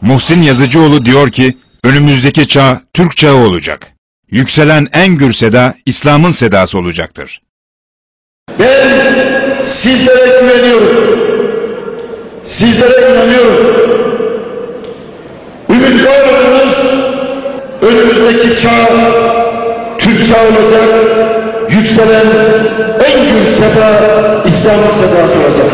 Muhsin Yazıcıoğlu diyor ki, önümüzdeki çağ Türk çağı olacak. Yükselen en gür seda İslam'ın sedası olacaktır. Ben sizlere güveniyorum. Sizlere inanıyorum. Ümit var olunuz, önümüzdeki çağ Türk çağı olacak. Yükselen en gür seda İslam'ın sedası olacak.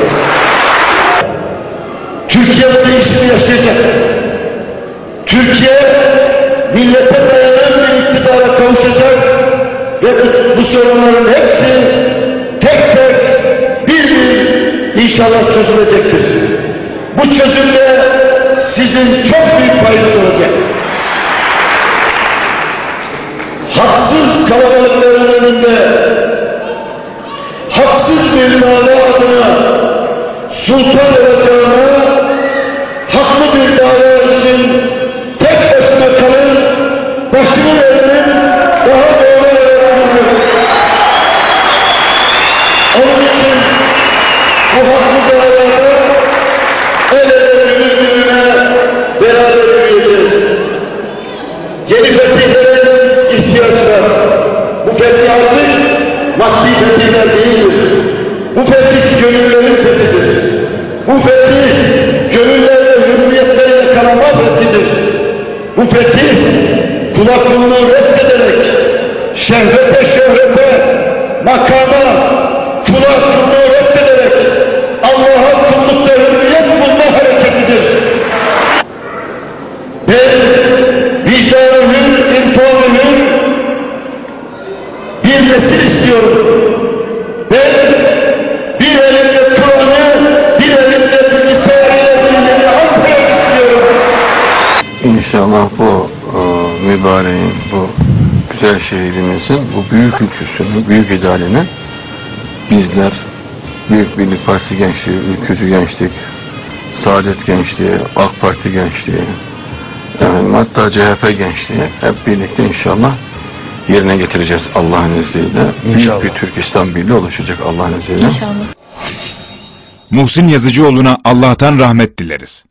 Türkiye bu değişimi yaşayacak. Türkiye millete dayanan bir iktidara kavuşacak ve bu sorunların hepsi tek tek bir inşallah çözülecektir. Bu çözümde sizin çok büyük payınız olacak. Haksız kalabalıkların önünde haksız bir dava adına sultan olacağına haklı bir dava için tek başına kalır, başını verir, daha doğru öğrenir. Onun için bu haklı davada el ele birbirine beraber yürüyeceğiz. Yeni fetihlere ihtiyaç var. Bu fetih artık maddi fetihler değildir. Bu fetih gönüllerin fethidir. Bu fetih gönüllerde hürriyetleri yakalama fethidir. Bu fetih kul hakkını reddederek şehvete şöhrete makama kul hakkını reddederek Allah'a kullukta hürriyet bulma hareketidir. Ben vicdanı hür, irfanı hür bir nesil istiyorum. Ben bir elimde Kur'an'ı, bir elimde bilgisayarıyla bir yeni Ankara istiyorum. İnşallah bu mübareğin, bu güzel şehidimizin bu büyük ülküsünü, büyük idealini bizler Büyük Birlik Partisi gençliği, Ülkücü gençlik, Saadet gençliği, AK Parti gençliği, hatta CHP gençliği hep birlikte inşallah yerine getireceğiz Allah'ın izniyle. İnşallah. Büyük bir Türk İslam Birliği oluşacak Allah'ın izniyle. İnşallah. Muhsin Yazıcıoğlu'na Allah'tan rahmet dileriz.